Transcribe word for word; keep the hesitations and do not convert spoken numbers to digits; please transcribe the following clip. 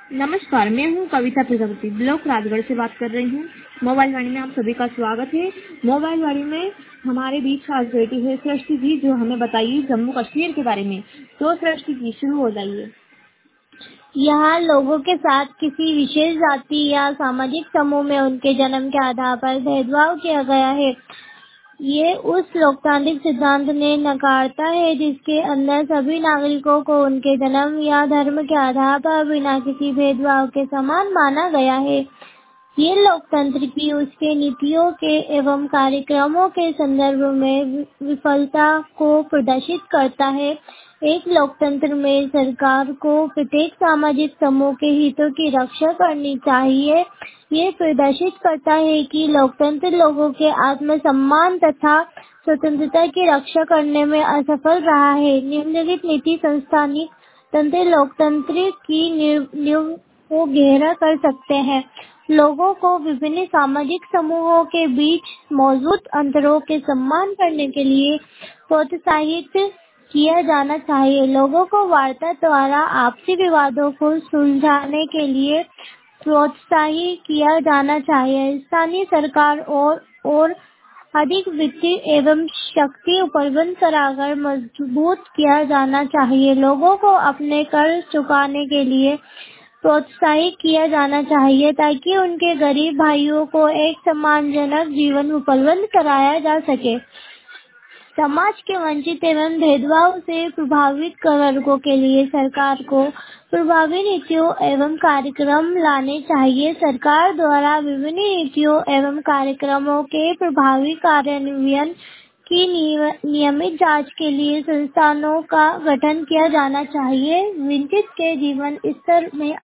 नमस्कार, मैं हूँ कविता प्रजापति, ब्लॉक राजगढ़ से बात कर रही हूँ। मोबाइल वाणी में आप सभी का स्वागत है। मोबाइल वाणी में हमारे बीच आज बैठी है सृष्टि जी, जो हमें बताइए जम्मू कश्मीर के बारे में। तो सृष्टि जी, शुरू हो जाइए। यहाँ लोगों के साथ किसी विशेष जाति या सामाजिक समूह में उनके जन्म के आधार पर भेदभाव किया गया है। ये उस लोकतांत्रिक सिद्धांत ने नकारता है जिसके अंदर सभी नागरिकों को उनके जन्म या धर्म के आधार पर बिना किसी भेदभाव के समान माना गया है। ये लोकतंत्र की उसके नीतियों के एवं कार्यक्रमों के संदर्भ में विफलता को प्रदर्शित करता है। एक लोकतंत्र में सरकार को प्रत्येक सामाजिक समूह के हितों की रक्षा करनी चाहिए। ये प्रदर्शित करता है कि लोकतंत्र लोगों के आत्मसम्मान तथा स्वतंत्रता की रक्षा करने में असफल रहा है। निम्नलिखित नीति संस्थानिक तंत्र लोकतंत्र की नींव को गहरा कर सकते हैं। लोगों को विभिन्न सामाजिक समूहों के बीच मौजूद अंतरों के सम्मान करने के लिए प्रोत्साहित किया जाना चाहिए। लोगों को वार्ता द्वारा आपसी विवादों को सुलझाने के लिए प्रोत्साहित किया जाना चाहिए। स्थानीय सरकार और और अधिक वित्तीय एवं शक्ति उपलब्ध कराकर मजबूत किया जाना चाहिए। लोगों को अपने कर चुकाने के लिए प्रोत्साहित किया जाना चाहिए ताकि उनके गरीब भाइयों को एक सम्मानजनक जीवन उपलब्ध कराया जा सके। समाज के वंचित एवं भेदभाव से प्रभावित वर्गों के लिए सरकार को प्रभावी नीतियों एवं कार्यक्रम लाने चाहिए। सरकार द्वारा विभिन्न नीतियों एवं कार्यक्रमों के प्रभावी कार्यान्वयन की नियमित जांच के लिए संस्थानों का गठन किया जाना चाहिए। वंचित के जीवन स्तर में